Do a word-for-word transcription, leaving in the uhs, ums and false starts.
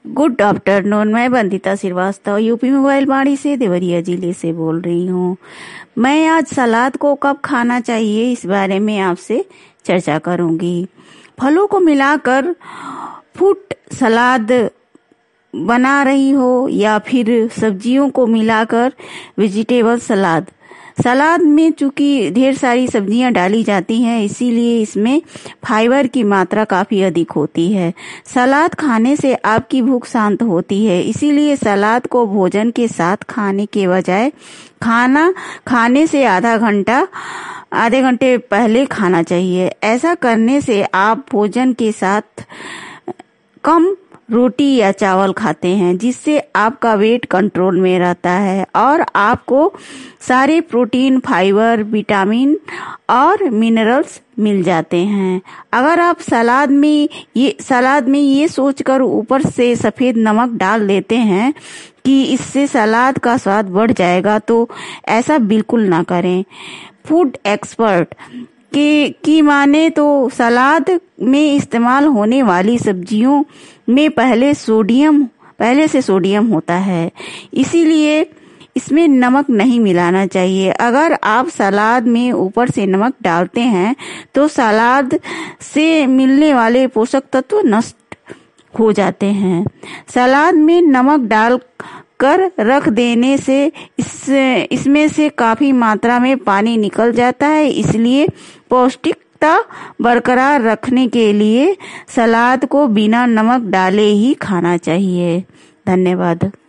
Good afternoon. मैं Bandita Srivastava UP mobile बाड़ी से देवरिया जिले से बोल रही हूँ। मैं आज सलाद को कब खाना चाहिए इस बारे में आपसे चर्चा करूंगी। फलों को मिलाकर फ्रूट सलाद बना रही हो या फिर सब्जियों को मिलाकर वेजिटेबल सलाद। सलाद में चूंकि ढेर सारी सब्जियां डाली जाती हैं, इसीलिए इसमें फाइबर की मात्रा काफी अधिक होती है। सलाद खाने से आपकी भूख शांत होती है, इसीलिए सलाद को भोजन के साथ खाने के बजाय खाना खाने से आधा घंटा आधे घंटे पहले खाना चाहिए। ऐसा करने से आप भोजन के साथ कम रोटी या चावल खाते हैं, जिससे आपका वेट कंट्रोल में रहता है और आपको सारे प्रोटीन, फाइबर, विटामिन और मिनरल्स मिल जाते हैं। अगर आप सलाद में ये सलाद में ये सोचकर ऊपर से सफेद नमक डाल देते हैं कि इससे सलाद का स्वाद बढ़ जाएगा, तो ऐसा बिल्कुल ना करें। फूड एक्सपर्ट के की माने तो सलाद में इस्तेमाल होने वाली सब्जियों में पहले सोडियम पहले से सोडियम होता है, इसीलिए इसमें नमक नहीं मिलाना चाहिए। अगर आप सलाद में ऊपर से नमक डालते हैं तो सलाद से मिलने वाले पोषक तत्व नष्ट हो जाते हैं। सलाद में नमक डाल कर रख देने से इस इसमें से काफी मात्रा में पानी निकल जाता है, इसलिए पौष्टिकता बरकरार रखने के लिए सलाद को बिना नमक डाले ही खाना चाहिए। धन्यवाद।